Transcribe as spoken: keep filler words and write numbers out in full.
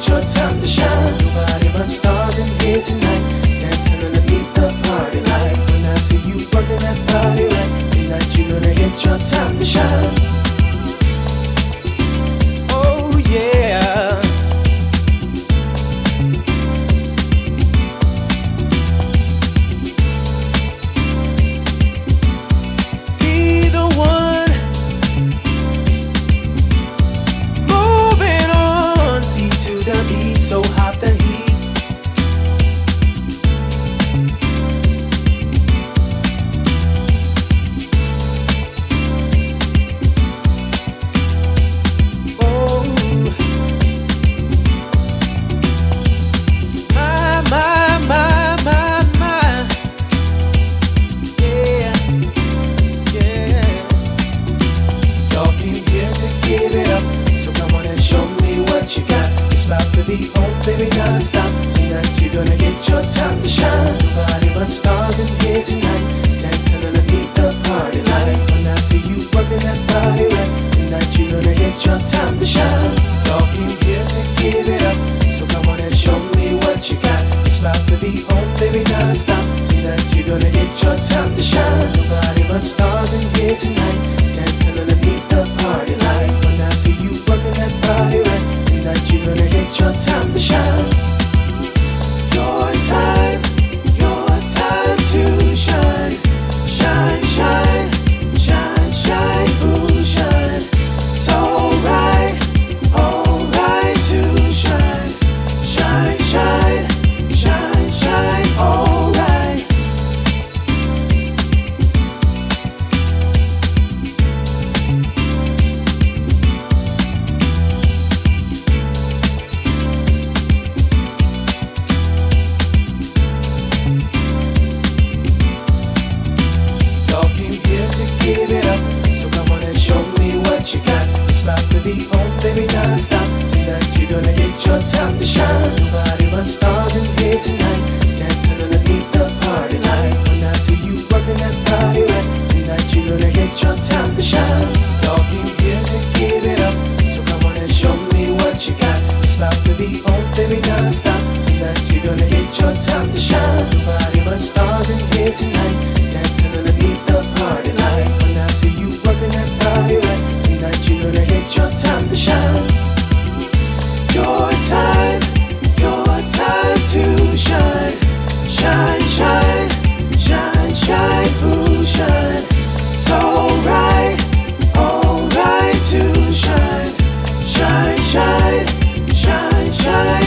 get your time to shine. Nobody but stars in here tonight, dancing underneath the party light. When I see you working that body right, tonight you're gonna get your time to shine. Oh yeah. Be the one moving on, beat to the beat, so hot the heat. Baby, non-stop. Tonight you're gonna get your time to shine. Nobody but stars in here tonight, dancing underneath the party light. When I see you working that body right, tonight you're gonna get your time to shine. Y'all came here to give it up, so come on and show me what you got. It's about to be on, baby, non-stop. Tonight you're gonna get your time to shine. Nobody but stars in here tonight, dancing underneath the party light. When I see you working that body right, tonight you're gonna get your time to shine. Your time, your time to shine. Shine, shine, shine, shine, ooh, shine. So right, alright to shine. Shine, shine, shine, shine, alright. Give it up, so come on and show me what you got. It's about to be on, baby, non-stop. Tonight you're gonna get your time to shine. Nobody but stars in here tonight, dancing underneath the party light. When I see you working that body right, tonight you're gonna get your time to shine. Y'all came here to give it up, so come on and show me what you got. It's about to be on, baby, non-stop. Tonight you're gonna get your time to shine. Nobody but stars in here tonight, dancing underneath the party light. When I see you working that body right, tonight you're gonna get your time to shine. Your time, your time to shine. Shine, shine, shine, shine, ooh, shine. So right, alright to shine. Shine, shine, shine, shine.